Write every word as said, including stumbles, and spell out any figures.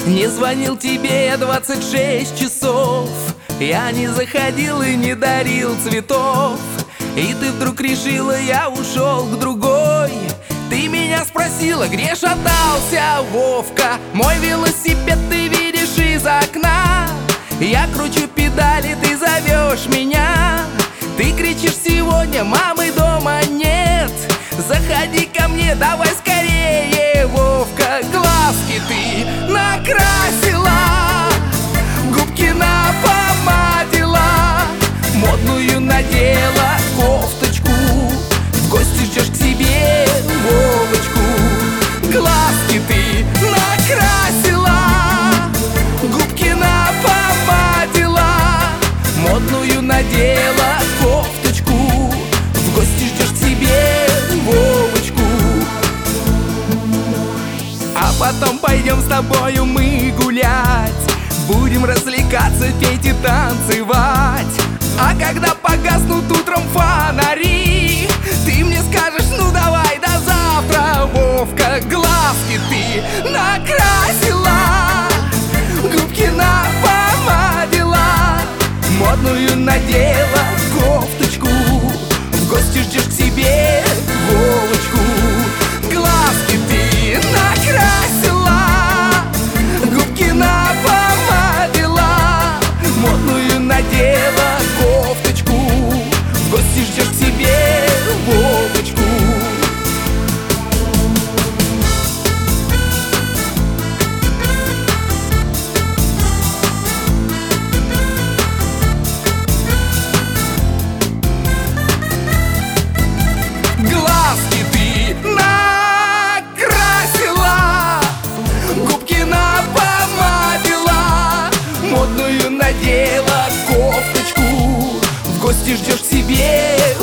Не звонил тебе я двадцать шесть часов, я не заходил и не дарил цветов. И ты вдруг решила, я ушел к другой. Ты меня спросила, где шатался Вовка. Мой велосипед ты видишь из окна. Я кручу педали, ты зовешь меня. Ты кричишь сегодня, мамы дома нет. Заходи ко мне, давай скорее, Вовка. Глазки ты накрасила, губки напомадила, модную надела кофточку, в гости ждешь к себе Вовочку. Глазки ты накрасила, губки напомадила, модную надела кофточку, в гости ждешь к себе Вовочку. А потом пойдем с тобою мы гулять, будем развлекаться, петь и танцевать. А когда погаснут утром фонари, ты мне скажешь, ну давай до завтра, Вовка. Глазки ты накрасила, губки напомадила, модную надела кофточку, в гости ждешь к себе Вовочку. Глазки ты накрасила, губки напомадила, модную надела кофточку, в гости ждешь к себе Вовочку. Глазки ты накрасила, губки напомадила, модную надела кофточку, в гости ждешь к себе